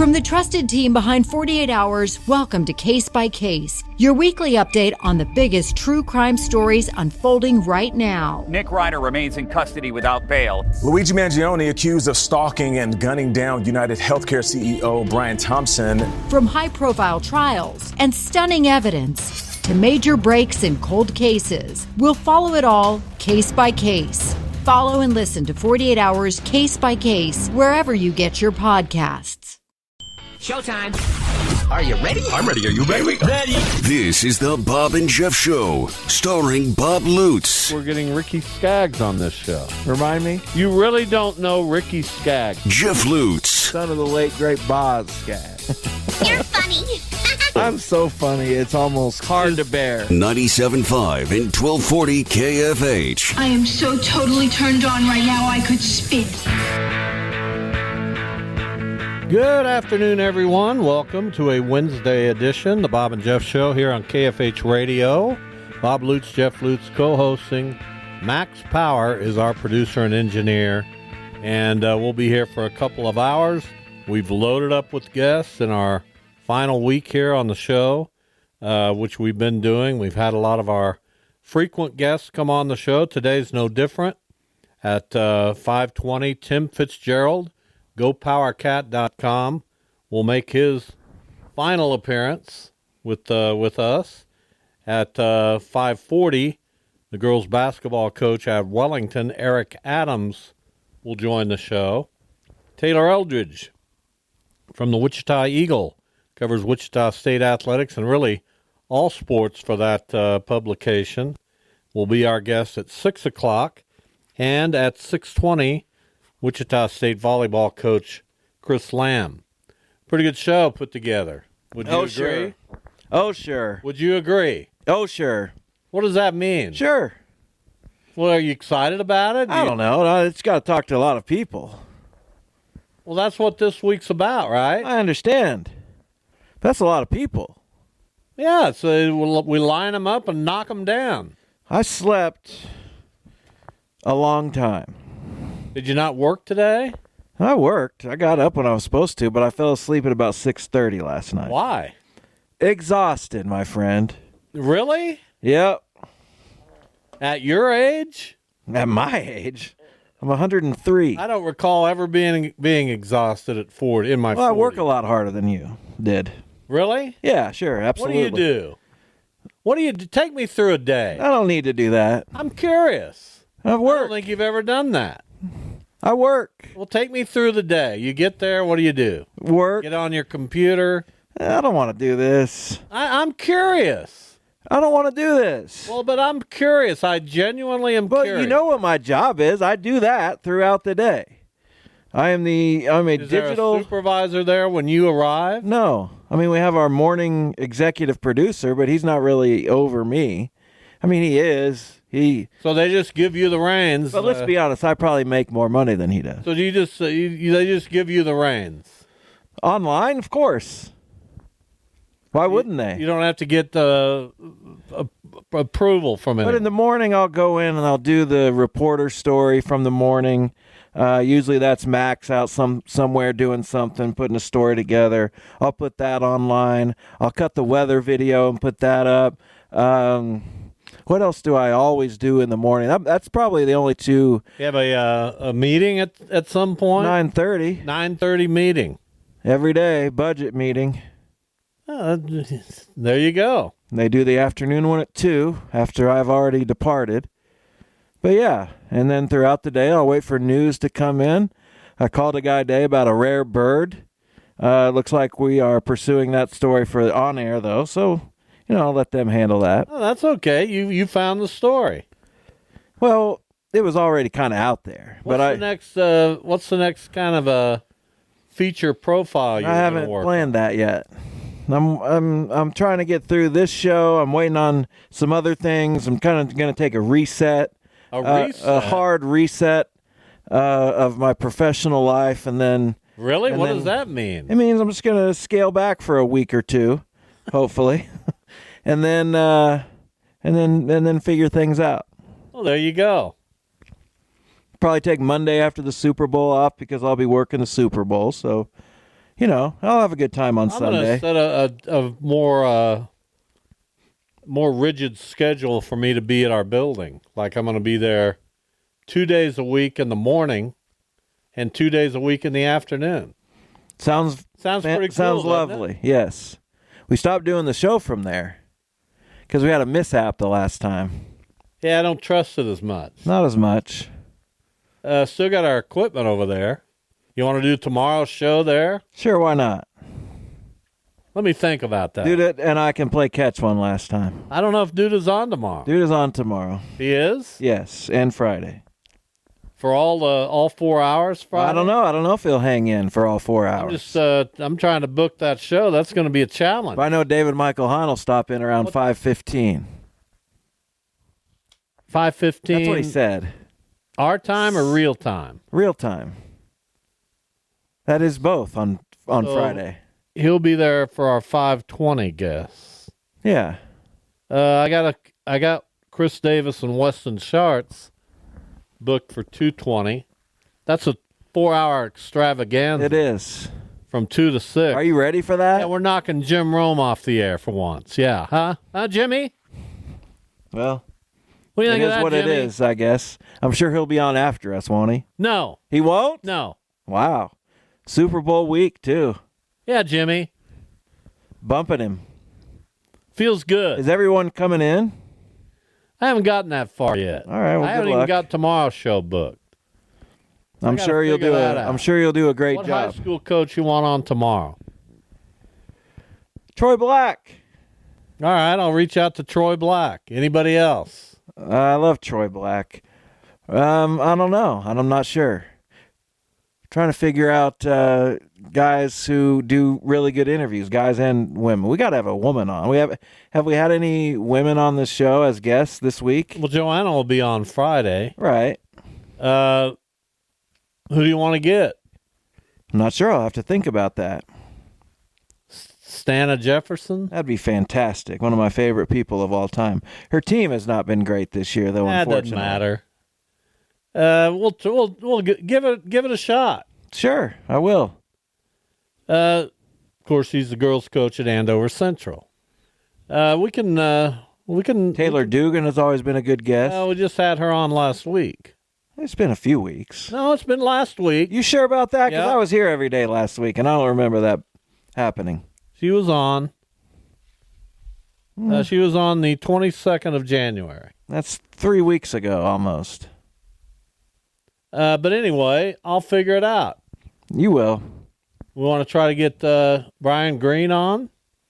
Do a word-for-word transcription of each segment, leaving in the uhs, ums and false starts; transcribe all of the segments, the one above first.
From the trusted team behind forty-eight hours, welcome to Case by Case, your weekly update on the biggest true crime stories unfolding right now. Nick Reiner remains in custody without bail. Luigi Mangione accused of stalking and gunning down United Healthcare C E O Brian Thompson. From high-profile trials and stunning evidence to major breaks in cold cases, we'll follow it all case by case. Follow and listen to forty-eight hours Case by Case wherever you get your podcasts. Showtime. Are you ready? I'm ready. Are you ready? Ready. This is the Bob and Jeff Show, starring Bob Lutz. We're getting Ricky Skaggs on this show. Remind me? You really don't know Ricky Skaggs. Jeff Lutz. Son of the late, great Boz Skaggs. You're funny. I'm so funny, it's almost hard to bear. ninety-seven point five and twelve forty K F H. I am so totally turned on right now I could spit. Good afternoon, everyone. Welcome to a Wednesday edition, the Bob and Jeff Show here on K F H Radio. Bob Lutz, Jeff Lutz co-hosting. Max Power is our producer and engineer, and uh, we'll be here for a couple of hours. We've loaded up with guests in our final week here on the show, uh, which we've been doing. We've had a lot of our frequent guests come on the show. Today's no different. At uh, five twenty, Tim Fitzgerald, go power cat dot com, will make his final appearance with uh, with us. At uh, five forty, the girls' basketball coach at Wellington, Eric Adams, will join the show. Taylor Eldridge from the Wichita Eagle covers Wichita State athletics and really all sports for that uh, publication, will be our guest at six o'clock. And at six twenty, Wichita State volleyball coach Chris Lamb. Pretty good show put together. Would you oh, agree? Sure. Oh, sure. Would you agree? Oh, sure. What does that mean? Sure. Well, are you excited about it? I don't know. It's got to talk to a lot of people. Well, that's what this week's about, right? I understand. That's a lot of people. Yeah, so we line them up and knock them down. I slept a long time. Did you not work today? I worked. I got up when I was supposed to, but I fell asleep at about six thirty last night. Why? Exhausted, my friend. Really? Yep. At your age? At my age? I'm one hundred three. I don't recall ever being being exhausted at forty, in my Well, forties. I work a lot harder than you did. Really? Yeah, sure, absolutely. What do you do? What do you do? Take me through a day. I don't need to do that. I'm curious. I work. I don't think you've ever done that. I work. Well, take me through the day. You get there, what do you do? Work. Get on your computer. I don't want to do this. I, I'm curious. I don't want to do this. Well, but I'm curious. I genuinely am but curious. You know what my job is. I do that throughout the day. I am the, I'm a is digital. There a supervisor there when you arrive? No. I mean, we have our morning executive producer, but he's not really over me. I mean, he is. He. So they just give you the reins. But let's uh, be honest, I probably make more money than he does. So do you just, uh, you, you, they just give you the reins? Online, of course. Why wouldn't they? You don't have to get uh, uh, approval from it. But in the morning, I'll go in and I'll do the reporter story from the morning. Uh, usually that's Max out some somewhere doing something, putting a story together. I'll put that online. I'll cut the weather video and put that up. Um, what else do I always do in the morning? That, that's probably the only two. You have a uh, a meeting at at some point? nine thirty. nine thirty meeting. Every day, budget meeting. Uh, there you go. And they do the afternoon one at two after I've already departed. But yeah, and then throughout the day, I'll wait for news to come in. I called a guy today about a rare bird. Uh, it looks like we are pursuing that story for on air, though. So, you know, I'll let them handle that. Oh, that's okay. You you found the story. Well, it was already kind of out there. What's but the I, next? Uh, what's the next kind of a feature profile you're I haven't work planned on? that yet. I'm I'm I'm trying to get through this show. I'm waiting on some other things. I'm kind of going to take a reset. A Uh, reset? a hard reset uh, of my professional life, and then Really? and What then- does that mean? it means I'm just going to scale back for a week or two, hopefully, and then uh, and then and then figure things out. Well, there you go. Probably take Monday after the Super Bowl off because I'll be working the Super Bowl. So, you know, I'll have a good time on I'm Sunday. going to set a, a, a more uh, more rigid schedule for me to be at our building. Like I'm going to be there two days a week in the morning and two days a week in the afternoon. Sounds sounds pretty cool. Sounds lovely. Yes, we stopped doing the show from there because we had a mishap the last time. Yeah, I don't trust it as much. Not as much. Uh, still got our equipment over there. You want to do tomorrow's show there? Sure, why not? Let me think about that. Dude, and I can play catch one last time. I don't know if Dude is on tomorrow. Dude is on tomorrow. He is? Yes, and Friday. For all the all four hours Friday? I don't know. I don't know if he'll hang in for all four hours. I'm just uh, I'm trying to book that show. That's going to be a challenge. But I know David Michael Hahn will stop in around five fifteen. five fifteen. That's what he said. Our time or real time? Real time. That is both on on So, Friday. He'll be there for our five twenty guests. Yeah. Uh, I got a I got Chris Davis and Weston Schartz booked for two twenty. That's a four-hour extravaganza. It is. From two to six. Are you ready for that? Yeah, we're knocking Jim Rome off the air for once. Yeah, huh? Huh, Jimmy? Well, what do you it think is of that, what Jimmy? it is, I guess. I'm sure he'll be on after us, won't he? No. He won't? No. Wow. Super Bowl week, too. Yeah, Jimmy. Bumping him. Feels good. Is everyone coming in? I haven't gotten that far yet. All right, well, I haven't good even luck. got tomorrow's show booked. I I'm gotta sure you'll figure do that a out. I'm sure you'll do a great What job. high school coach you want on tomorrow? Troy Black. All right, I'll reach out to Troy Black. Anybody else? Uh, I love Troy Black. Um, I don't know. I'm not sure. Trying to figure out uh, guys who do really good interviews, guys and women. We got to have a woman on. We have have we had any women on the show as guests this week? Well, Joanna will be on Friday. Right. Uh, who do you want to get? I'm not sure. I'll have to think about that. Stana Jefferson? That'd be fantastic. One of my favorite people of all time. Her team has not been great this year, though. That unfortunately, doesn't matter. Uh, we'll we'll we'll gi- give it give it a shot. Sure, I will. Uh, of course, he's the girls' coach at Andover Central. Uh, we can uh we can Taylor Dugan has always been a good guest. Uh, we just had her on last week. It's been a few weeks. No, it's been last week. You sure about that? Because Yeah. I was here every day last week, and I don't remember that happening. She was on. Uh, she was on the twenty-second of January. That's three weeks ago, almost. Uh, but anyway, I'll figure it out. You will. We want to try to get uh, Brian Green on.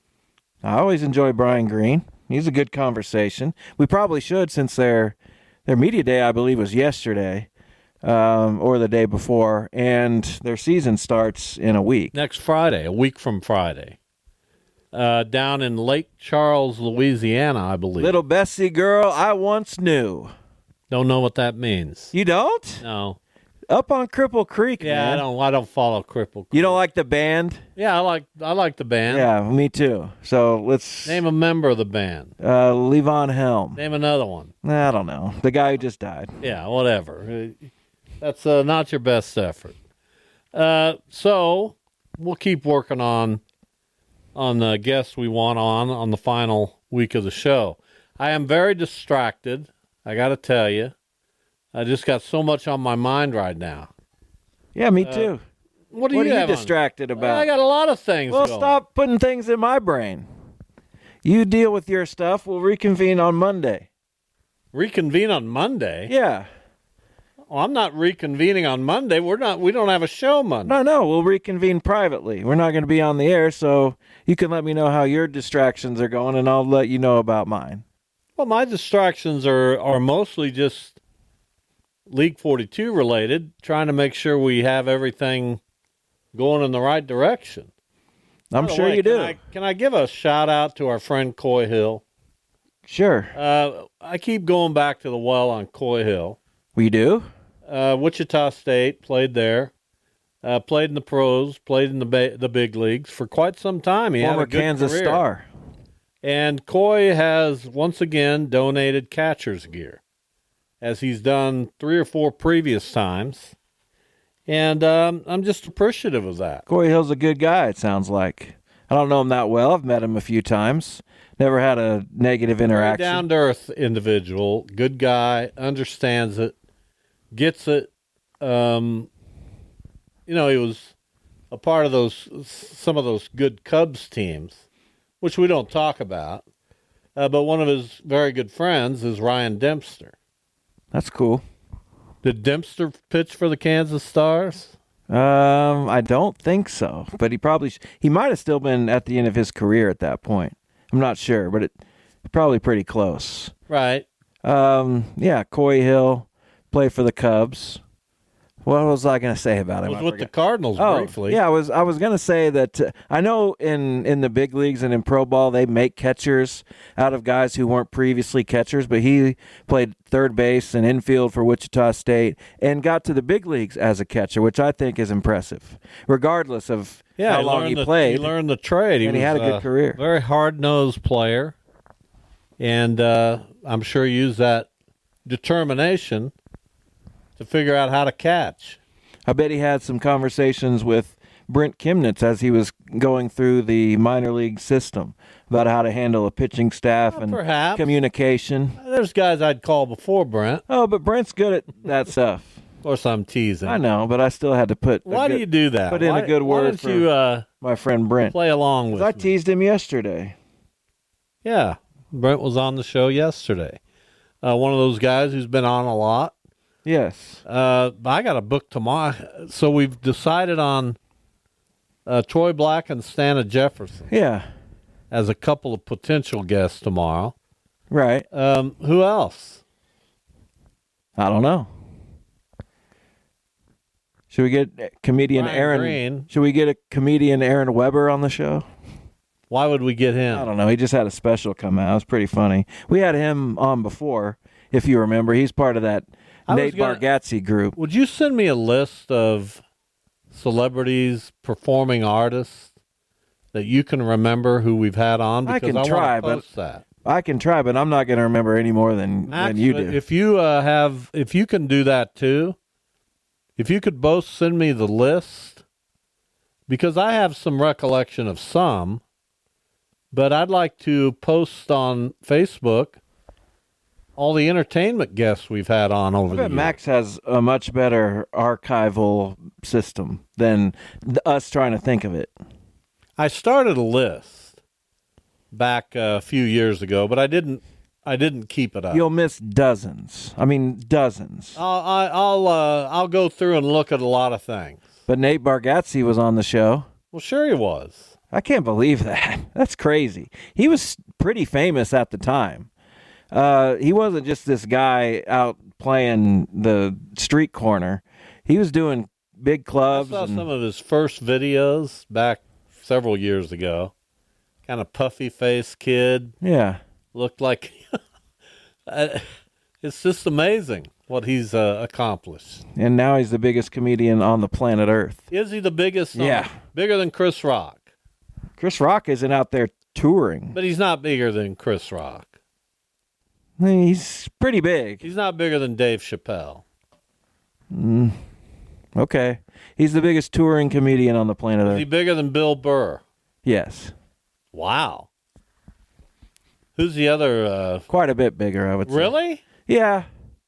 I always enjoy Brian Green. He's a good conversation. We probably should, since their their media day, I believe, was yesterday um, or the day before, and their season starts in a week. Next Friday, a week from Friday. Uh, down in Lake Charles, Louisiana, I believe. Little Bessie girl I once knew. Don't know what that means. You don't? No. Up on Cripple Creek, Yeah, man. I don't. I don't follow Cripple. You don't like the band? Yeah, I like. I like the band. Yeah, me too. So let's Name a member of the band. uh, Levon Helm. Name another one. I don't know. The guy who just died. Yeah, whatever. Uh, That's uh, not your best effort. Uh, so we'll keep working on on the guests we want on on the final week of the show. I am very distracted. I got to tell you, I just got so much on my mind right now. Yeah, me too. What, do What you are you have on? distracted about? I got a lot of things. Well, going. stop putting things in my brain. You deal with your stuff. We'll reconvene on Monday. Reconvene on Monday. Yeah. Well, I'm not reconvening on Monday. We're not. We don't have a show Monday. No, no, we'll reconvene privately. We're not going to be on the air, so you can let me know how your distractions are going, and I'll let you know about mine. Well, my distractions are, are mostly just League forty-two related, trying to make sure we have everything going in the right direction. I'm By the sure way, you can do. I, can I give a shout out to our friend Coy Hill? Sure. Uh, I keep going back to the well on Coy Hill. We do? Uh, Wichita State, played there. Uh, played in the pros, played in the ba- the big leagues for quite some time. He Former had a good Kansas career. Star. And Coy has once again donated catcher's gear, as he's done three or four previous times. And um, I'm just appreciative of that. Corey Hill's a good guy, it sounds like. I don't know him that well. I've met him a few times. Never had a negative interaction. Very down-to-earth individual, good guy, understands it, gets it. Um, you know, he was a part of those some of those good Cubs teams, which we don't talk about. Uh, but one of his very good friends is Ryan Dempster. That's cool. Did Dempster pitch for the Kansas Stars? Um, I don't think so, but he probably sh- he might have still been at the end of his career at that point. I'm not sure, but it probably pretty close. Right. Um, yeah, Coy Hill played for the Cubs. What was I going to say about him? He was I with forgot. the Cardinals oh, briefly. Yeah, I was I was going to say that uh, I know in, in the big leagues and in pro ball they make catchers out of guys who weren't previously catchers, but he played third base and infield for Wichita State and got to the big leagues as a catcher, which I think is impressive, regardless of yeah, how he long he the, played. He learned the trade. He and was, he had a good uh, career. Very hard-nosed player, and uh, I'm sure he used that determination to figure out how to catch. I bet he had some conversations with Brent Kimnitz as he was going through the minor league system about how to handle a pitching staff Well, and perhaps. communication. There's guys I'd call before Brent. Oh, but Brent's good at that stuff. Of course, I'm teasing. I know, but I still had to put. a Why good- do you do that? Put in why, a good why word don't for you uh, my friend Brent. play along with I me? teased him yesterday. Yeah, Brent was on the show yesterday. Uh, one of those guys who's been on a lot. Yes. Uh, I got a book tomorrow. So we've decided on uh, Troy Black and Stana Jefferson Yeah. as a couple of potential guests tomorrow. Right. Um, who else? I don't know. Should we get comedian Brian Aaron? Green. Should we get a comedian Aaron Weber on the show? Why would we get him? I don't know. He just had a special come out. It was pretty funny. We had him on before, if you remember. He's part of that I was Nate gonna- Bargatze group. Would you send me a list of celebrities, performing artists that you can remember who we've had on? I Because can I, try, want to but- post that. I can try, but I'm not going to remember any more than, Max, than you do. If you uh, have, if you can do that too, if you could both send me the list, because I have some recollection of some, but I'd like to post on Facebook all the entertainment guests we've had on over I the bet years. Max has a much better archival system than th- us trying to think of it. I started a list back uh, a few years ago, but I didn't. I didn't keep it up. You'll miss dozens. I mean, dozens. I'll I, I'll uh, I'll go through and look at a lot of things. But Nate Bargatze was on the show. Well, sure he was. I can't believe that. That's crazy. He was pretty famous at the time. Uh, he wasn't just this guy out playing the street corner. He was doing big I clubs. saw and- some of his first videos back several years ago. Kind of puffy faced kid, yeah. looked like. Uh, it's just amazing what he's uh, accomplished. And now he's the biggest comedian on the planet Earth. Is he the biggest? on- Yeah. bigger than Chris Rock, Chris Rock isn't out there touring. but he's not bigger than Chris Rock. He's pretty big. He's not bigger than Dave Chappelle. Okay. He's the biggest touring comedian on the planet Is he Earth. bigger than Bill Burr? Yes. Wow. Who's the other? Uh, Quite a bit bigger, I would say. really? Yeah.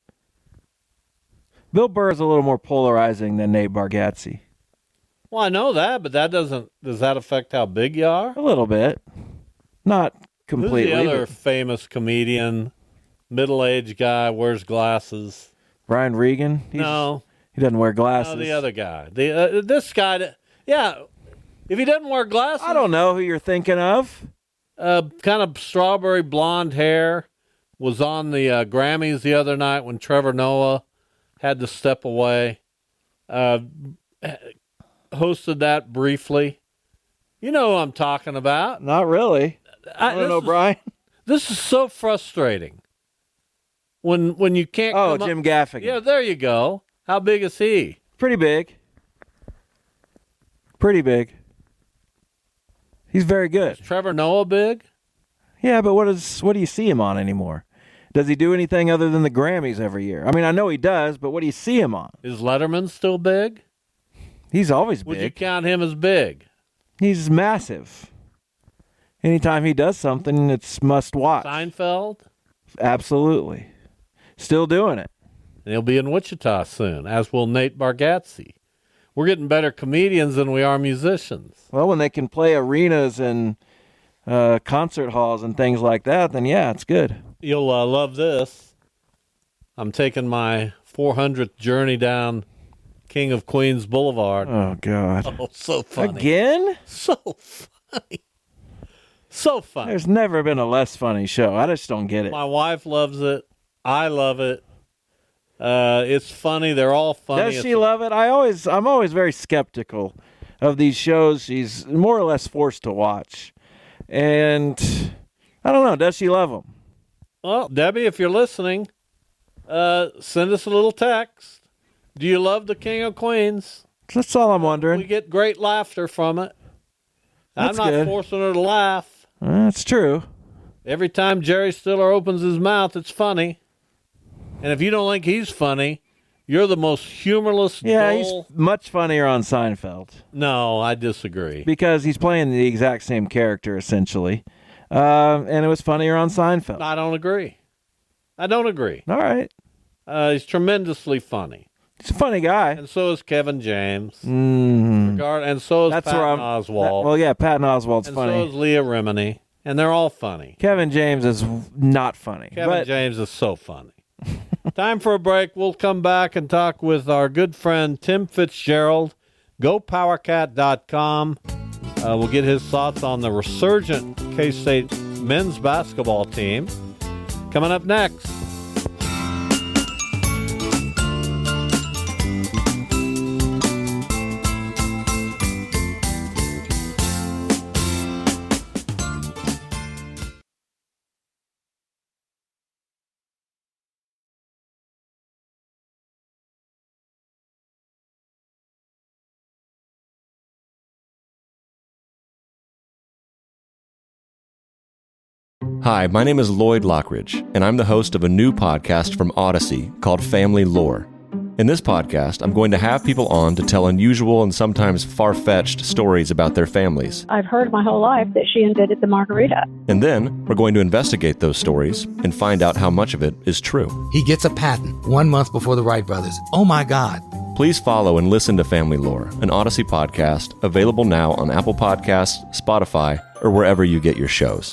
Bill Burr is a little more polarizing than Nate Bargatze. Well, I know that, but that doesn't. Does that affect how big you are? A little bit. Not completely. Who's the other but famous comedian? Middle-aged guy, wears glasses. Brian Regan? He's- no, He doesn't wear glasses. no, the other guy. The uh, this guy. that- Yeah, if he doesn't wear glasses, I don't know who you're thinking of. Uh, kind of strawberry blonde hair, was on the uh, Grammys the other night when Trevor Noah had to step away. Uh, hosted that briefly. You know who I'm talking about. Not really. I, I don't this know, is- Brian. This is so frustrating. When when you can't. Oh, come Jim up, Gaffigan. Yeah, there you go. How big is he? Pretty big. Pretty big. He's very good. Trevor Noah big? Yeah, but what is what do you see him on anymore? Does he do anything other than the Grammys every year? I mean, I know he does, but what do you see him on? Is Letterman still big? He's always Would you big. count him as big? He's massive. Anytime he does something, it's must watch. Seinfeld? Absolutely. Still doing it. And he'll be in Wichita soon, as will Nate Bargatze. We're getting better comedians than we are musicians. Well, when they can play arenas and uh, concert halls and things like that, then yeah, it's good. You'll uh, love this. I'm taking my four hundredth journey down King of Queens Boulevard. Oh, God. Oh, so funny. Again? So funny. So funny. There's never been a less funny show. I just don't get it. My wife loves it. I love it. Uh, it's funny. They're all funny. Does It's she love it? I always, I'm always very skeptical of these shows she's more or less forced to watch. And I don't know. Does she love them? Well, Debbie, if you're listening, uh, send us a little text. Do you love the King of Queens? That's all I'm wondering. We get great laughter from it. That's I'm not good. forcing her to laugh. That's true. Every time Jerry Stiller opens his mouth, it's funny. And if you don't think he's funny, you're the most humorless, Yeah, dull... he's much funnier on Seinfeld. No, I disagree. Because he's playing the exact same character, essentially. Um, and it was funnier on Seinfeld. I don't agree. I don't agree. All right. Uh, he's tremendously funny. He's a funny guy. And so is Kevin James. Mm-hmm. Regard, and so is That's Patton where I'm, Oswalt. That, well, yeah, Patton Oswalt's and funny. so is Leah Remini. And they're all funny. Kevin James is not funny. Kevin but James is so funny. Time for a break. We'll come back and talk with our good friend Tim Fitzgerald. Go Power Cat dot com. Uh, we'll get his thoughts on the resurgent K-State men's basketball team. Coming up next. Hi, my name is Lloyd Lockridge, and I'm the host of a new podcast from Odyssey called Family Lore. In this podcast, I'm going to have people on to tell unusual and sometimes far-fetched stories about their families. I've heard my whole life that she invented the margarita. And then, we're going to investigate those stories and find out how much of it is true. He gets a patent one month before the Wright brothers. Oh my God. Please follow and listen to Family Lore, an Odyssey podcast, available now on Apple Podcasts, Spotify, or wherever you get your shows.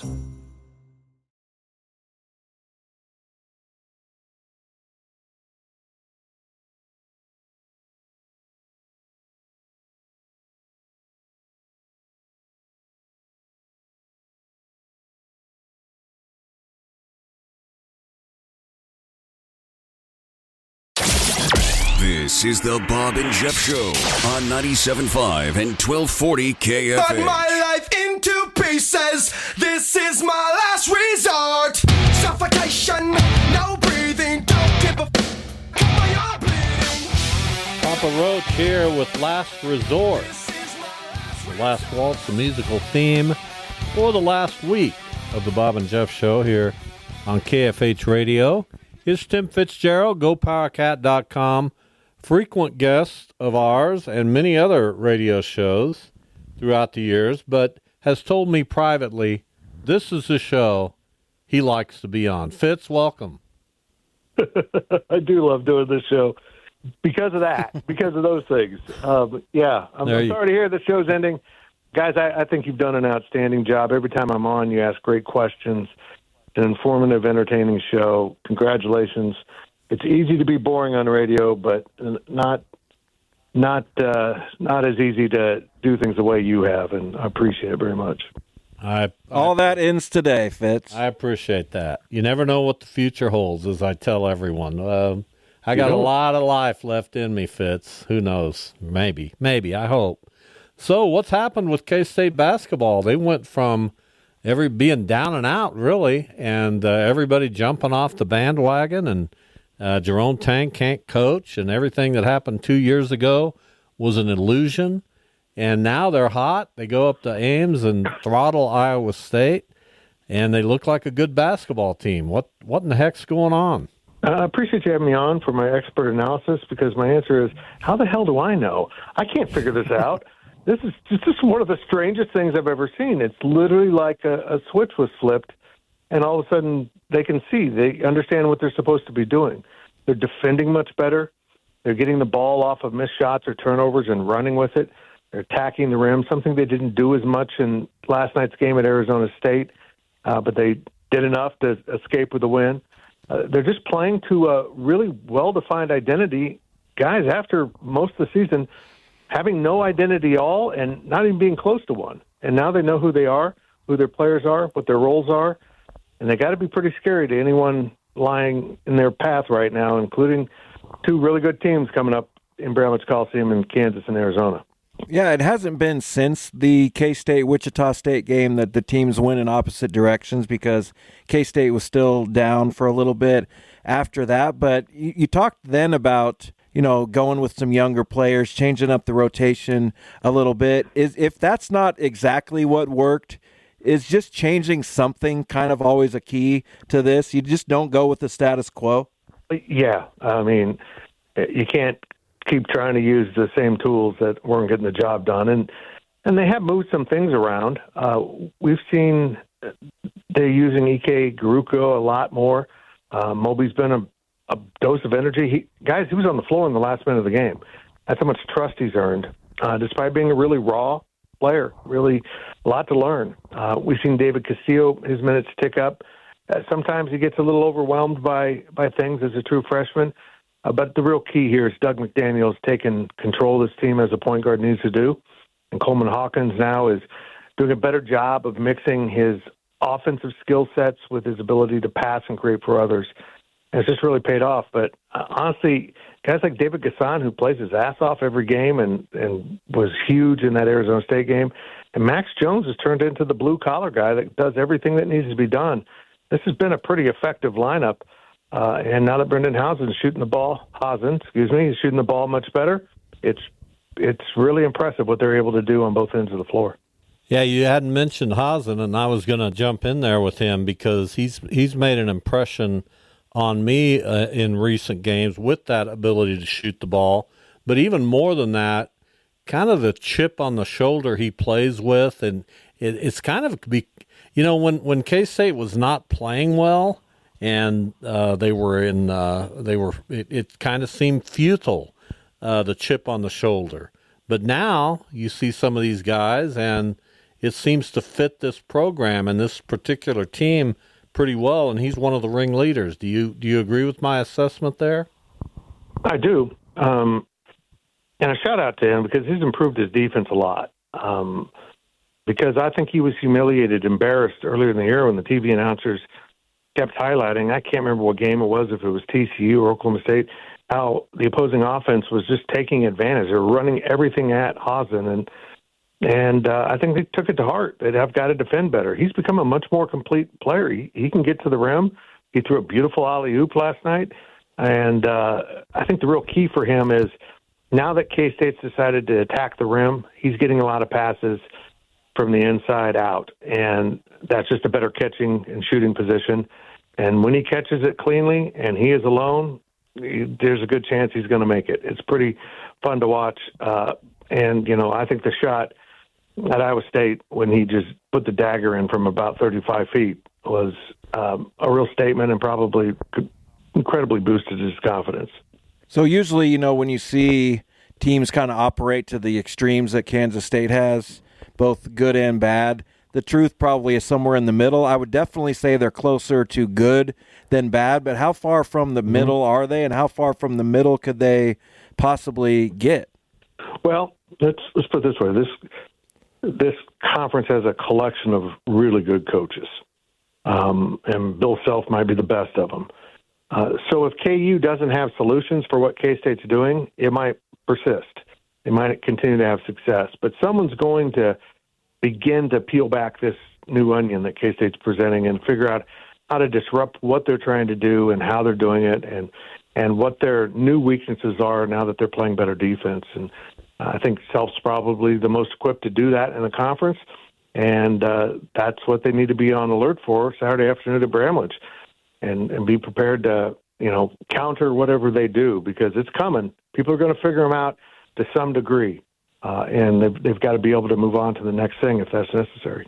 This is the Bob and Jeff Show on ninety-seven point five and twelve forty K F H. Cut my life into pieces. This is my last resort. Suffocation, no breathing. Don't give a f- my heart bleeding. Papa Roach here with Last Resort. The Last Waltz, the musical theme for the last week of the Bob and Jeff Show here on K F H Radio. Is Tim Fitzgerald, Go Power Cat dot com. Frequent guest of ours and many other radio shows throughout the years, but has told me privately this is the show he likes to be on. Fitz, welcome. I do love doing this show because of that, because of those things. Um, yeah, I'm There sorry you- to hear the show's ending. Guys, I, I think you've done an outstanding job. Every time I'm on, you ask great questions. An informative, entertaining show. Congratulations. It's easy to be boring on radio, but not not uh, not as easy to do things the way you have, and I appreciate it very much. I, All that ends today, Fitz. I appreciate that. You never know what the future holds, as I tell everyone. Um, I got You a don't. lot of life left in me, Fitz. Who knows? Maybe. Maybe. I hope. So what's happened with K-State basketball? They went from every being down and out, really, and uh, everybody jumping off the bandwagon, and uh, Jerome Tang can't coach, and everything that happened two years ago was an illusion. And now they're hot. They go up to Ames and throttle Iowa State, and they look like a good basketball team. What what in the heck's going on? I appreciate you having me on for my expert analysis because my answer is, how the hell do I know? I can't figure this out. This is just one of the strangest things I've ever seen. It's literally like a, a switch was flipped, and all of a sudden they can see. They understand what they're supposed to be doing. They're defending much better. They're getting the ball off of missed shots or turnovers and running with it. They're attacking the rim, something they didn't do as much in last night's game at Arizona State, uh, but they did enough to escape with a win. Uh, they're just playing to a really well-defined identity. Guys, after most of the season, having no identity at all and not even being close to one. And now they know who they are, who their players are, what their roles are, and they got to be pretty scary to anyone lying in their path right now, including two really good teams coming up in Bramlage Coliseum in Kansas and Arizona. Yeah, it hasn't been since the K-State-Wichita State game that the teams went in opposite directions because K-State was still down for a little bit after that. But you, you talked then about, you know, going with some younger players, changing up the rotation a little bit. Is if that's not exactly what worked, is just changing something kind of always a key to this? You just don't go with the status quo? Yeah, I mean, you can't keep trying to use the same tools that weren't getting the job done. And and they have moved some things around. Uh, we've seen they're using Ike Garuko a lot more. Uh, Moby's been a, a dose of energy. He, guys, he was on the floor in the last minute of the game. That's how much trust he's earned, uh, despite being a really raw player, really a lot to learn. Uh, we've seen David Castillo, his minutes tick up. Uh, sometimes he gets a little overwhelmed by, by things as a true freshman. Uh, but the real key here is Doug McDaniel's taking control of this team as a point guard needs to do. And Coleman Hawkins now is doing a better job of mixing his offensive skill sets with his ability to pass and create for others. And it's just really paid off. But uh, honestly, guys like David Gasson, who plays his ass off every game and, and was huge in that Arizona State game, and Max Jones has turned into the blue-collar guy that does everything that needs to be done. This has been a pretty effective lineup. Uh, and now that Brendan Hausen is shooting the ball, Hausen, excuse me, he's shooting the ball much better. It's it's really impressive what they're able to do on both ends of the floor. Yeah, you hadn't mentioned Hausen, and I was going to jump in there with him because he's he's made an impression on me uh, in recent games with that ability to shoot the ball. But even more than that, kind of the chip on the shoulder he plays with, and it, it's kind of be, you know, when when K-State was not playing well. And uh, they were in. Uh, they were. It, it kind of seemed futile, uh, the chip on the shoulder. But now you see some of these guys, and it seems to fit this program and this particular team pretty well. And he's one of the ringleaders. Do you do you agree with my assessment there? I do. Um, and a shout out to him because he's improved his defense a lot. Um, because I think he was humiliated, embarrassed earlier in the year when the T V announcers kept highlighting, I can't remember what game it was, if it was T C U or Oklahoma State, how the opposing offense was just taking advantage. They were running everything at Hausen, and and uh, I think they took it to heart. They'd have got to defend better. He's become a much more complete player. He, he can get to the rim. He threw a beautiful alley-oop last night, and uh, I think the real key for him is now that K-State's decided to attack the rim, he's getting a lot of passes from the inside out, and that's just a better catching and shooting position. And when he catches it cleanly and he is alone, there's a good chance he's going to make it. It's pretty fun to watch. Uh, and, you know, I think the shot at Iowa State when he just put the dagger in from about thirty-five feet was um, a real statement and probably incredibly boosted his confidence. So usually, you know, when you see teams kind of operate to the extremes that Kansas State has, both good and bad, the truth probably is somewhere in the middle. I would definitely say they're closer to good than bad, but how far from the mm-hmm. middle are they, and how far from the middle could they possibly get? Well, let's let's put it this way. This this conference has a collection of really good coaches, um, and Bill Self might be the best of them. Uh, so if K U doesn't have solutions for what K-State's doing, it might persist. They might continue to have success, but someone's going to begin to peel back this new onion that K-State's presenting and figure out how to disrupt what they're trying to do and how they're doing it and and what their new weaknesses are now that they're playing better defense. And uh, I think Self's probably the most equipped to do that in the conference, and uh, that's what they need to be on alert for Saturday afternoon at Bramlage and, and be prepared to you know, counter whatever they do because it's coming. People are going to figure them out to some degree, uh, and they've, they've got to be able to move on to the next thing if that's necessary.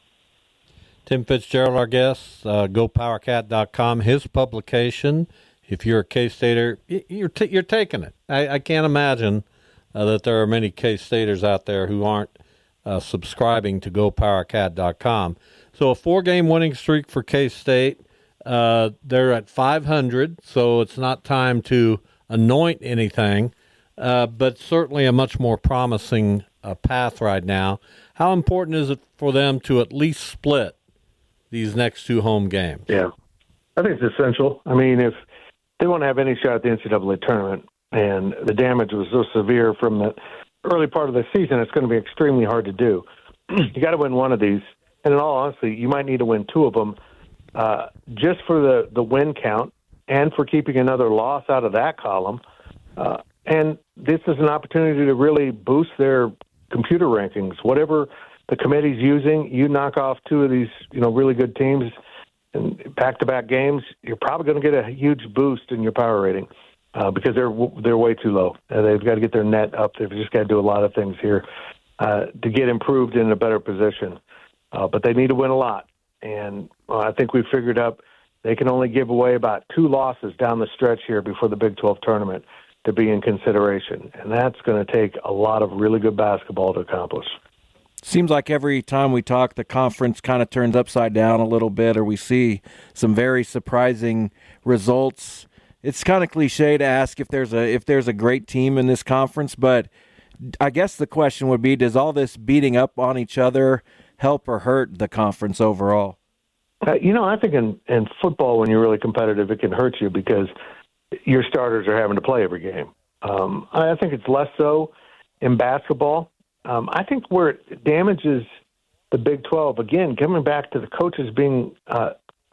Tim Fitzgerald, our guest, uh, go power cat dot com, his publication. If you're a K-Stater, you're, t- you're taking it. I, I can't imagine uh, that there are many K-Staters out there who aren't uh, subscribing to go power cat dot com. So a four-game winning streak for K-State. Uh, they're at five hundred, so it's not time to anoint anything, uh, but certainly a much more promising uh, path right now. How important is it for them to at least split these next two home games? Yeah, I think it's essential. I mean, if they want to have any shot at the N C double A tournament, and the damage was so severe from the early part of the season, it's going to be extremely hard to do. You got to win one of these, and in all honesty, you might need to win two of them uh, just for the, the win count and for keeping another loss out of that column. Uh, and this is an opportunity to really boost their computer rankings. Whatever the committee's using, you knock off two of these, you know, really good teams and back-to-back games, you're probably going to get a huge boost in your power rating uh, because they're they're way too low. Uh, they've got to get their net up. They've just got to do a lot of things here uh, to get improved in a better position. Uh, but they need to win a lot. And uh, I think we've figured out they can only give away about two losses down the stretch here before the Big twelve tournament to be in consideration. And that's going to take a lot of really good basketball to accomplish. Seems like every time we talk, the conference kind of turns upside down a little bit, or we see some very surprising results. It's kind of cliche to ask if there's a if there's a great team in this conference, but I guess the question would be, does all this beating up on each other help or hurt the conference overall? Uh, you know, I think in, in football, when you're really competitive, it can hurt you because your starters are having to play every game. Um, I think it's less so in basketball. Um, I think where it damages the Big twelve, again, coming back to the coaches being uh,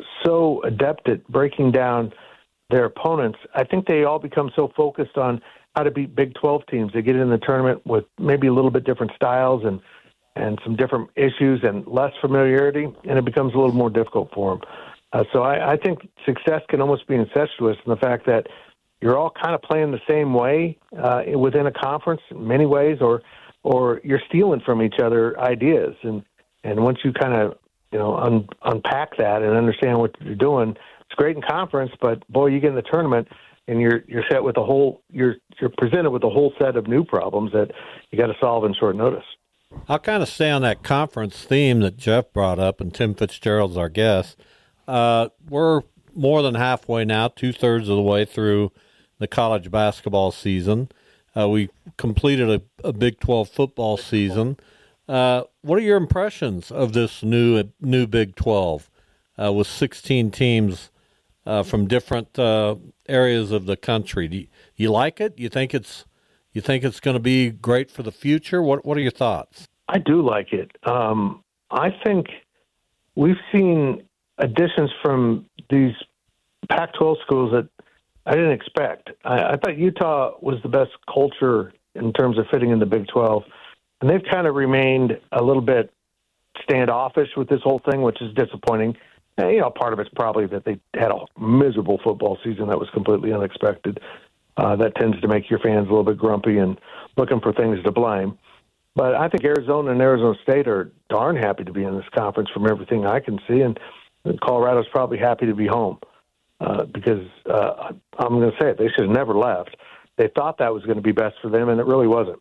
so adept at breaking down their opponents, I think they all become so focused on how to beat Big twelve teams. They get in the tournament with maybe a little bit different styles and, and some different issues and less familiarity, and it becomes a little more difficult for them. Uh, so I, I think success can almost be incestuous in the fact that you're all kind of playing the same way uh, within a conference in many ways, or or you're stealing from each other ideas. And, and once you kind of, you know, un, unpack that and understand what you're doing, it's great in conference, but boy, you get in the tournament and you're, you're set with a whole, you're, you're presented with a whole set of new problems that you got to solve in short notice. I'll kind of stay on that conference theme that Jeff brought up, and Tim Fitzgerald's our guest. Uh, we're more than halfway now, two-thirds of the way through the college basketball season. Uh, we completed a, a Big twelve football season. Uh, what are your impressions of this new new Big twelve uh, with sixteen teams uh, from different uh, areas of the country? Do you, you like it? You think it's you think it's going to be great for the future? What What are your thoughts? I do like it. Um, I think we've seen additions from these Pac twelve schools that I didn't expect. I, I thought Utah was the best culture in terms of fitting in the Big twelve, and they've kind of remained a little bit standoffish with this whole thing, which is disappointing. And, you know, part of it's probably that they had a miserable football season that was completely unexpected. Uh, that tends to make your fans a little bit grumpy and looking for things to blame. But I think Arizona and Arizona State are darn happy to be in this conference from everything I can see, and Colorado's probably happy to be home. Uh, because uh, I'm going to say it, they should have never left. They thought that was going to be best for them, and it really wasn't.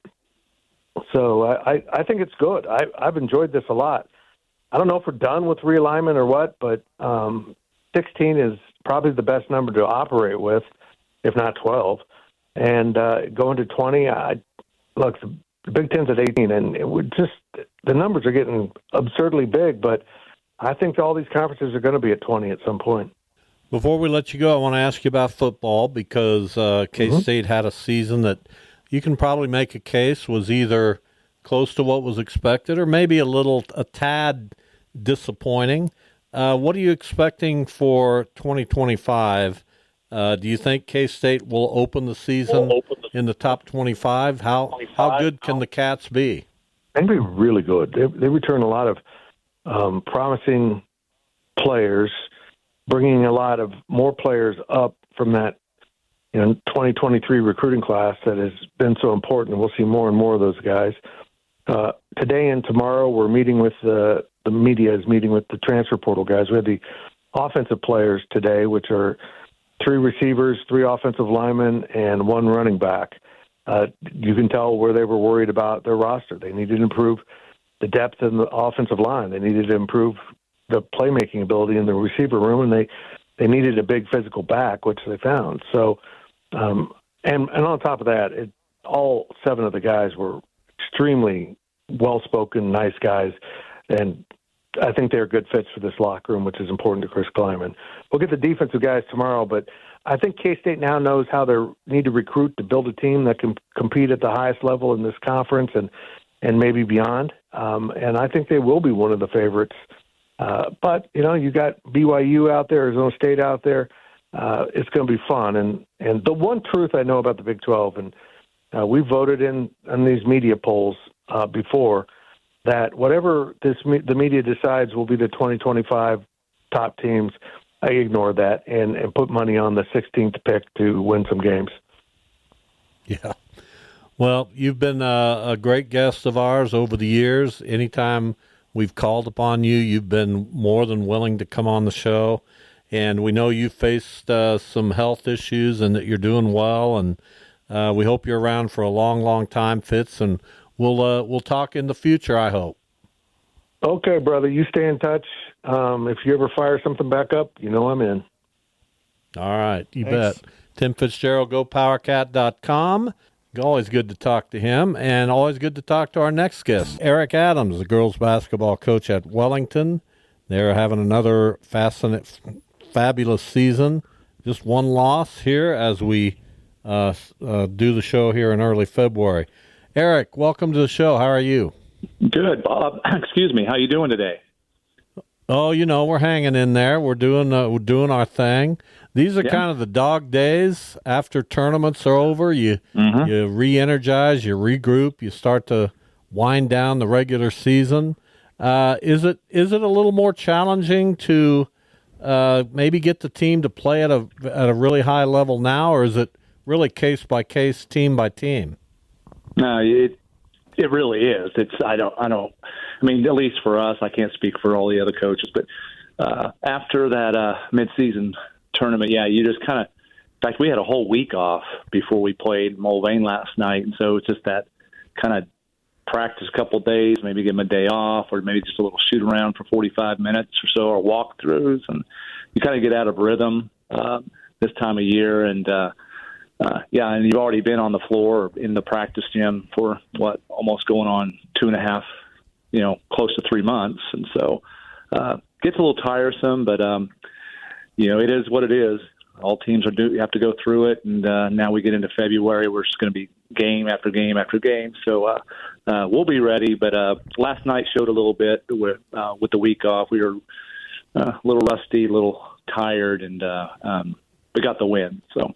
So I, I think it's good. I, I've enjoyed this a lot. I don't know if we're done with realignment or what, but um, sixteen is probably the best number to operate with, if not twelve. And uh, going to twenty, I, look, the Big Ten's at eighteen, and it would just the numbers are getting absurdly big, but I think all these conferences are going to be at twenty at some point. Before we let you go, I want to ask you about football because uh, K-State mm-hmm. had a season that you can probably make a case was either close to what was expected or maybe a little, a tad disappointing. Uh, what are you expecting for twenty twenty-five? Uh, do you think K-State will open the season open the- in the top twenty-five? How twenty-five, how good can the Cats be? They'd be really good. They, they return a lot of um, promising players, bringing a lot of more players up from that you know twenty twenty-three recruiting class that has been so important. We'll see more and more of those guys. Uh, today and tomorrow, we're meeting with the the media is meeting with the transfer portal guys. We had the offensive players today, which are three receivers, three offensive linemen, and one running back. Uh, you can tell where they were worried about their roster. They needed to improve the depth in the offensive line. They needed to improve the playmaking ability in the receiver room, and they, they needed a big physical back, which they found. So, um, and and on top of that, it, all seven of the guys were extremely well-spoken, nice guys, and I think they're good fits for this locker room, which is important to Chris Kleiman. We'll get the defensive guys tomorrow, but I think K-State now knows how they need to recruit to build a team that can compete at the highest level in this conference and, and maybe beyond. Um, and I think they will be one of the favorites. Uh, but, you know, you got B Y U out there, Arizona State out there. Uh, it's going to be fun. And, and the one truth I know about the Big twelve, and uh, we voted in on these media polls uh, before, that whatever this the media decides will be the twenty twenty-five top teams, I ignore that and, and put money on the sixteenth pick to win some games. Yeah. Well, you've been a, a great guest of ours over the years. Anytime we've called upon you, you've been more than willing to come on the show. And we know you faced uh, some health issues and that you're doing well. And uh, we hope you're around for a long, long time, Fitz. And We'll uh, we'll talk in the future, I hope. Okay, brother. You stay in touch. Um, if you ever fire something back up, you know I'm in. All right, you Thanks. bet. Tim Fitzgerald, go power cat dot com. Always good to talk to him, and always good to talk to our next guest, Eric Adams, the girls basketball coach at Wellington. They're having another fascinating, fabulous season. Just one loss here as we uh, uh, do the show here in early February. Eric, welcome to the show. How are you? Good, Bob. Excuse me. How you doing today? Oh, you know, we're hanging in there. We're doing uh, we're doing our thing. These are Yeah. kind of the dog days after tournaments are over. You Mhm. you re-energize, you regroup, you start to wind down the regular season. Uh, is it is it a little more challenging to uh, maybe get the team to play at a at a really high level now, or is it really case by case, team by team? No, it it really is. It's I don't I don't. I mean, at least for us, I can't speak for all the other coaches, but uh, after that uh, mid-season tournament, yeah, you just kind of. In fact, we had a whole week off before we played Mulvane last night, and so it's just that kind of practice a couple of days, maybe give them a day off, or maybe just a little shoot around for forty-five minutes or so, or walkthroughs, and you kind of get out of rhythm uh, this time of year. And uh, uh, yeah, and you've already been on the floor in the practice gym for what, almost going on two and a half, you know, close to three months, and so uh, gets a little tiresome, but um, you know, it is what it is. All teams are do have to go through it, and uh, now we get into February. We're just going to be game after game after game. So uh, uh, we'll be ready. But uh, last night showed a little bit with uh, with the week off. We were uh, a little rusty, a little tired, and uh, um, we got the win. So.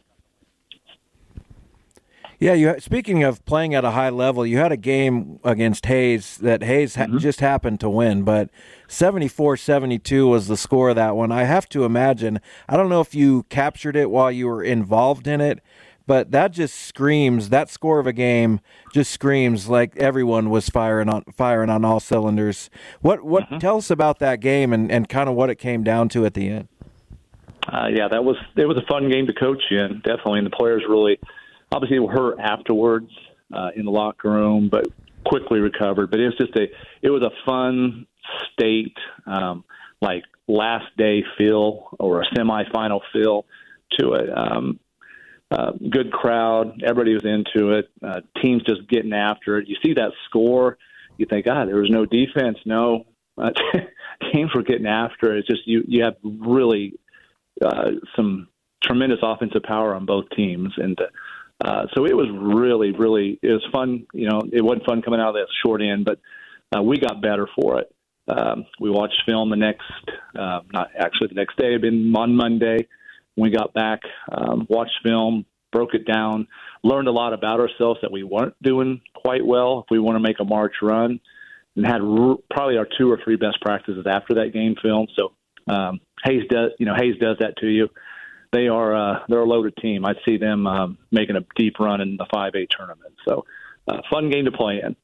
Yeah, you. Speaking of playing at a high level, you had a game against Hayes that Hayes ha- mm-hmm. just happened to win, but seventy-four seventy-two was the score of that one. I have to imagine, I don't know if you captured it while you were involved in it, but that just screams, that score of a game just screams like everyone was firing on firing on all cylinders. What what mm-hmm. tell us about that game and, and kind of what it came down to at the end? Uh, yeah, that was it was a fun game to coach in, definitely, and the players really obviously were hurt afterwards uh, in the locker room, but quickly recovered. But it was just a it was a fun state, um, like last day feel or a semifinal feel to it. Um, uh, good crowd, everybody was into it. Uh, teams just getting after it. You see that score, you think, God, there was no defense. No, uh, teams were getting after it. It's just you you have really uh, some tremendous offensive power on both teams, and uh, Uh, so it was really, really, it was fun. You know, it wasn't fun coming out of that short end, but uh, we got better for it. Um, we watched film the next, uh, not actually the next day, been on Monday. When we got back, um, watched film, broke it down, learned a lot about ourselves that we weren't doing quite well if we want to make a March run, and had r- probably our two or three best practices after that game film. So um, Hayes does, you know, Hayes does that to you. they are uh, they're a loaded team. I see them um, making a deep run in the five A tournament. So, uh, fun game to play in.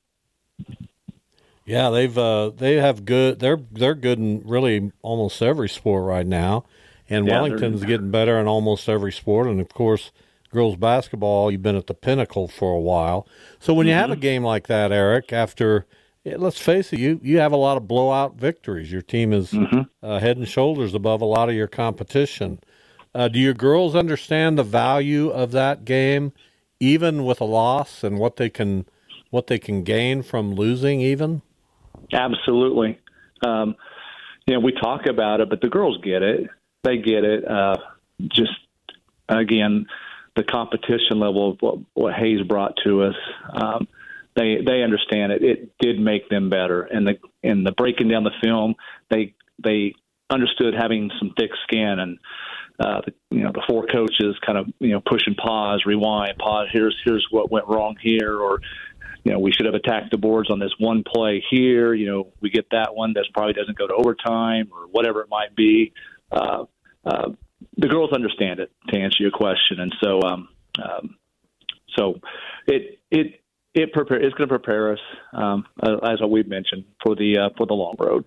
Yeah, they've uh, they have good. They're they're good in really almost every sport right now, and Yeah, Wellington's they're- getting better in almost every sport. And of course, girls basketball, you've been at the pinnacle for a while. So when you have a game like that, Eric, after yeah, let's face it, you you have a lot of blowout victories. Your team is uh, head and shoulders above a lot of your competition. Uh, do your girls understand the value of that game, even with a loss, and what they can what they can gain from losing, even? Absolutely. Um, you know, we talk about it, but the girls get it. They get it. Uh, just, again, the competition level of what, what Hayes brought to us, um, they they understand it. It did make them better. And the and the breaking down the film, they they understood having some thick skin, and uh, the, you know, the four coaches kind of, you know, pushing pause, rewind, pause. Here's here's what went wrong here, or you know, we should have attacked the boards on this one play here. You know, we get that one that probably doesn't go to overtime, or whatever it might be. Uh, uh, the girls understand it, to answer your question, and so um, um, so it it it prepare it's going to prepare us, um, as we've mentioned, for the uh, for the long road.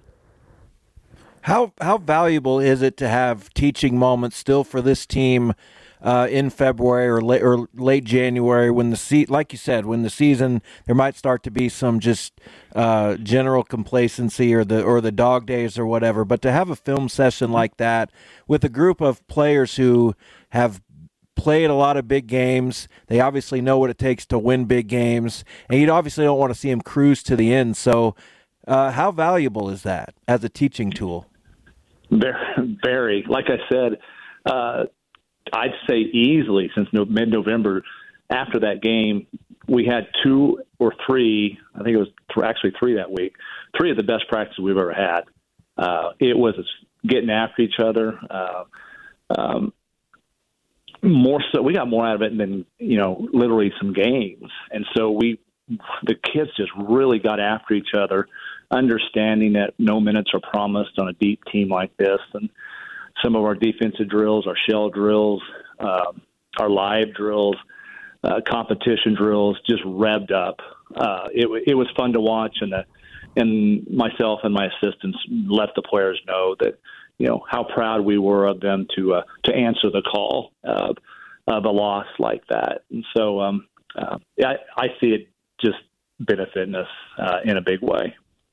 How how valuable is it to have teaching moments still for this team uh, in February or late or late January, when the se- like you said, when the season there might start to be some just uh, general complacency or the or the dog days or whatever, but to have a film session like that with a group of players who have played a lot of big games, they obviously know what it takes to win big games, and you obviously don't want to see them cruise to the end. So, uh, how valuable is that as a teaching tool? Very, very. Like I said, uh, I'd say easily since no, mid-November, after that game, we had two or three, I think it was th- actually three that week, three of the best practices we've ever had. Uh, it was getting after each other. Uh, um, more so, we got more out of it than, you know, literally some games. And so we, the kids just really got after each other, understanding that no minutes are promised on a deep team like this. And some of our defensive drills, our shell drills, um, our live drills, uh, competition drills just revved up. Uh, it, it was fun to watch, and the, and myself and my assistants let the players know that, you know, how proud we were of them to uh, to answer the call uh, of a loss like that. And so um, uh, I, I see it just benefiting us uh, in a big way.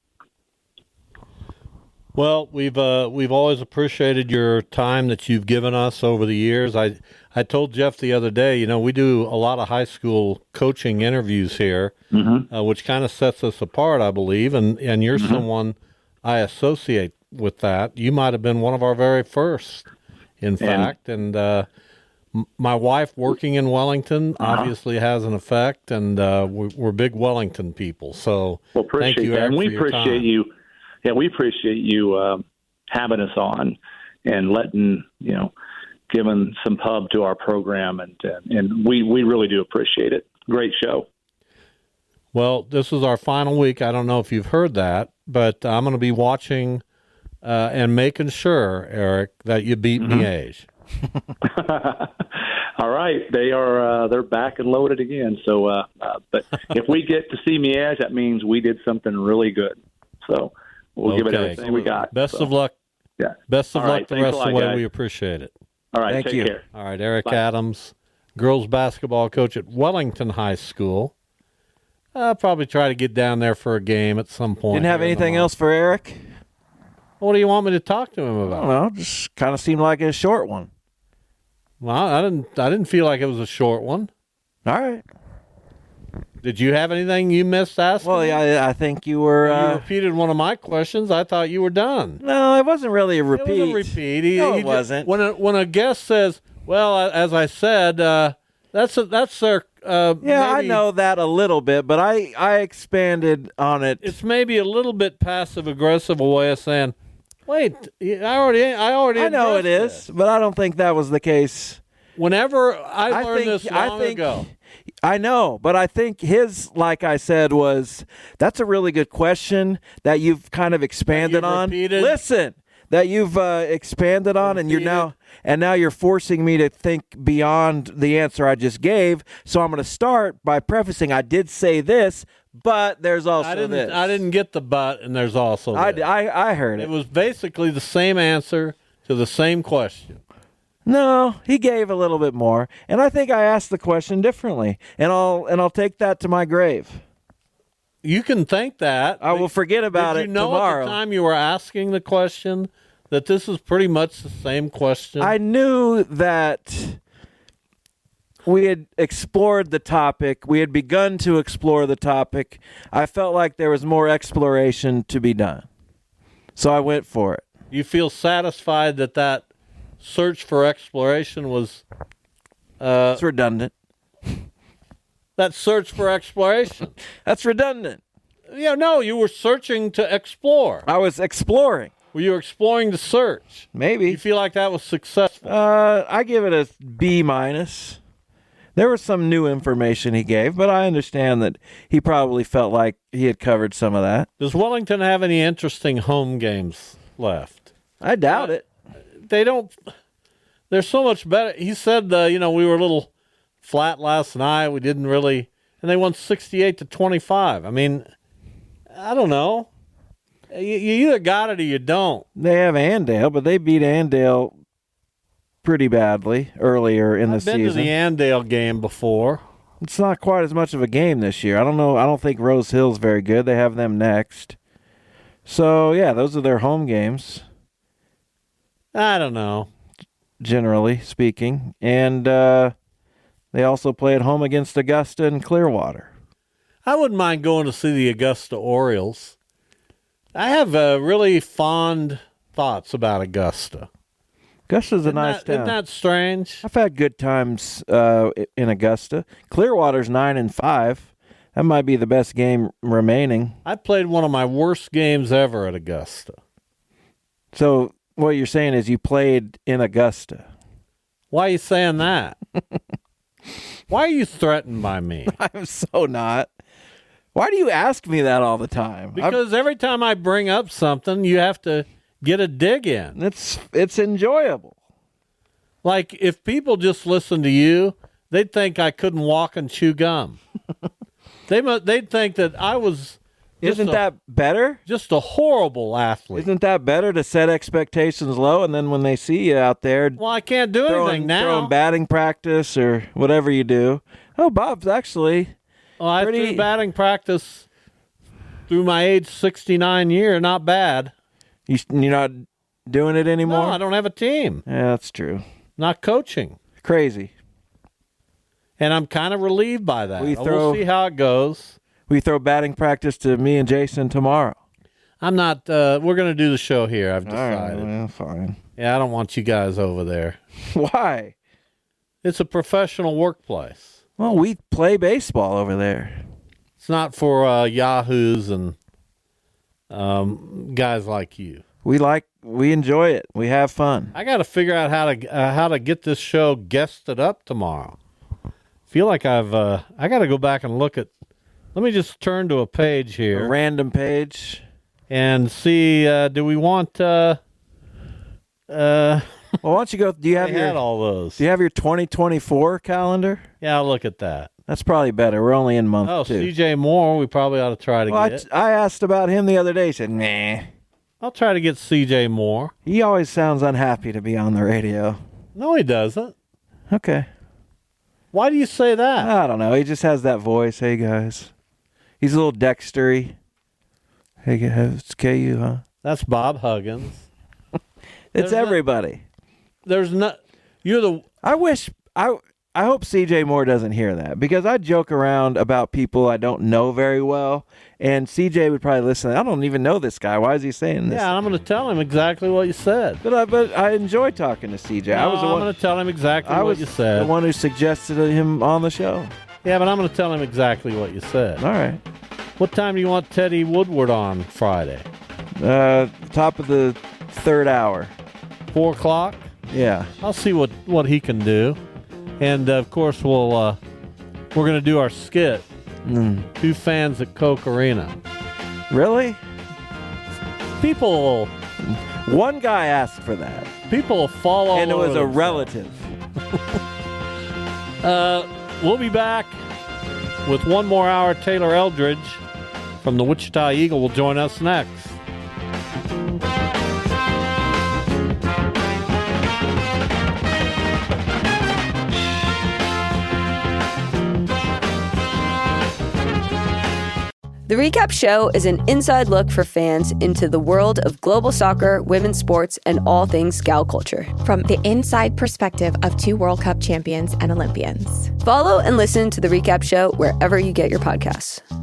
Well, we've uh, we've always appreciated your time that you've given us over the years. I I told Jeff the other day, you know, we do a lot of high school coaching interviews here, mm-hmm. uh, which kind of sets us apart, I believe. And and you're Mm-hmm. someone I associate with that. You might have been one of our very first, in And- fact. And uh, m- my wife working in Wellington Uh-huh. obviously has an effect, and uh, we're, we're big Wellington people. So Well, appreciate thank you, that. Eric, And we for your appreciate time. you. Yeah, we appreciate you um, having us on and letting, you know, giving some pub to our program. And, and, and we, we really do appreciate it. Great show. Well, this is our final week. I don't know if you've heard that, but I'm going to be watching uh, and making sure, Eric, that you beat Mm-hmm. Miege. All right, they are uh, they're back and loaded again. So, uh, uh, but if we get to see Miege, that means we did something really good. So we'll give it Okay. everything we got. Best So, of luck. Yeah. Best of All luck right, the thanks rest a of the lot, way. guys. We appreciate it. All right, Thank take you. care. All right, Eric Bye. Adams, girls basketball coach at Wellington High School. I'll probably try to get down there for a game at some point. Didn't have here in the anything month. else for Eric? What do you want me to talk to him I about? don't know. Just kind of seemed like a short one. Well, I didn't. I didn't feel like it was a short one. All right. Did you have anything you missed asking? Well, yeah, I think you were. you Uh, repeated one of my questions. I thought you were done. no, it wasn't really a repeat. It was a repeat. He, No, he it ju- wasn't. When a when a guest says, "Well, uh, as I said, uh, that's a, that's their." Uh, Yeah, maybe, I know that a little bit, but I, I expanded on it. It's maybe a little bit passive aggressive a way of saying, "Wait, I already I already." I know it addressed is, this." but I don't think that was the case. Whenever I I learned think- this I long think- ago. I know, but I think his, like I said, was that's a really good question that you've kind of expanded you've on. repeated? Listen, that you've uh, expanded on, and you're now and now you're forcing me to think beyond the answer I just gave. So I'm going to start by prefacing I did say this, but there's also I didn't, this. I didn't get the but, and there's also I, this. I, I heard it. It was basically the same answer to the same question. No, he gave a little bit more, and I think I asked the question differently, and I'll and I'll take that to my grave. You can think that. I will forget about Did it you know tomorrow. at the time you were asking the question that this is pretty much the same question? I knew that we had explored the topic. We had begun to explore the topic. I felt like there was more exploration to be done, so I went for it. You feel satisfied that that search for exploration was uh, it's redundant. That search for exploration. That's redundant. Yeah, no, you were searching to explore. I was exploring. Were you exploring the search? Maybe. You feel like that was successful? Uh, I give it a B minus. There was some new information he gave, but I understand that he probably felt like he had covered some of that. Does Wellington have any interesting home games left? I doubt uh, it. They don't. They're so much better. He said, uh, you know, we were a little flat last night. We didn't really, and they won sixty-eight to twenty-five. I mean, I don't know. You, you either got it or you don't. They have Andale, but they beat Andale pretty badly earlier in I've the been season. to the Andale game before. It's not quite as much of a game this year. I don't know. I don't think Rose Hill's very good. They have them next. So, yeah, those are their home games. I don't know. Generally speaking. And uh, they also play at home against Augusta and Clearwater. I wouldn't mind going to see the Augusta Orioles. I have uh, really fond thoughts about Augusta. Augusta's a isn't nice that, town. Isn't that strange? I've had good times uh, in Augusta. Clearwater's nine and five. That might be the best game remaining. I played one of my worst games ever at Augusta. So what you're saying is you played in Augusta. Why are you saying that? Why are you threatened by me? I'm so not. Why do you ask me that all the time? Because I'm, every time I bring up something, you have to get a dig in. It's it's enjoyable. Like, if people just listen to you, they'd think I couldn't walk and chew gum. they must, They'd think that I was... Isn't a, that better? Just a horrible athlete. Isn't that better to set expectations low, and then when they see you out there... Well, I can't do throwing, anything now. Throwing batting practice or whatever you do. Oh, Bob's actually... Well, I pretty... threw batting practice through my age sixty-nine year. Not bad. You, you're not doing it anymore? No, I don't have a team. Yeah, that's true. Not coaching. Crazy. And I'm kind of relieved by that. We throw, throw, we'll see how it goes. We throw batting practice to me and Jason tomorrow. I'm not, uh, we're going to do the show here, I've decided. All right, well, fine. Yeah, I don't want you guys over there. Why? It's a professional workplace. Well, we play baseball over there. It's not for uh, yahoos and um, guys like you. We like, we enjoy it. We have fun. I got to figure out how to uh, how to get this show guested up tomorrow. Feel like I've uh, I got to go back and look at. Let me just turn to a page here, A random page, and see. Uh, do we want? Uh, uh, well, why don't you go? Do you have I your had all those? Do you have your twenty twenty-four calendar? Yeah, I'll look at that. That's probably better. We're only in month oh, two. C J Moore, we probably ought to try to well, get. I, I asked about him the other day. He said, "Nah." I'll try to get C J Moore. He always sounds unhappy to be on the radio. No, he doesn't. Okay. Why do you say that? I don't know. He just has that voice. Hey, guys. He's a little Dextery. Hey, guys. It's K U, huh? That's Bob Huggins. It's There's everybody. No, there's not. You're the. I wish. I. I hope C J Moore doesn't hear that, because I joke around about people I don't know very well, and C J would probably listen. I don't even know this guy. Why is he saying this? Yeah, I'm going to tell him exactly what you said. But I, but I enjoy talking to C J. No, I was the I'm one, going to tell him exactly I what was you said. the one who suggested him on the show. Yeah, but I'm going to tell him exactly what you said. All right. What time do you want Teddy Woodward on Friday? Uh, top of the third hour. Four o'clock? Yeah. I'll see what, what he can do. And, uh, of course, we'll, uh, we're going to do our skit, mm. Two Fans at Coke Arena. Really? People One guy asked for that. People fall all And it was over a themselves. relative. Uh, we'll be back with one more hour. Taylor Eldridge from the Wichita Eagle will join us next. The Recap Show is an inside look for fans into the world of global soccer, women's sports, and all things gal culture. From the inside perspective of two World Cup champions and Olympians. Follow and listen to The Recap Show wherever you get your podcasts.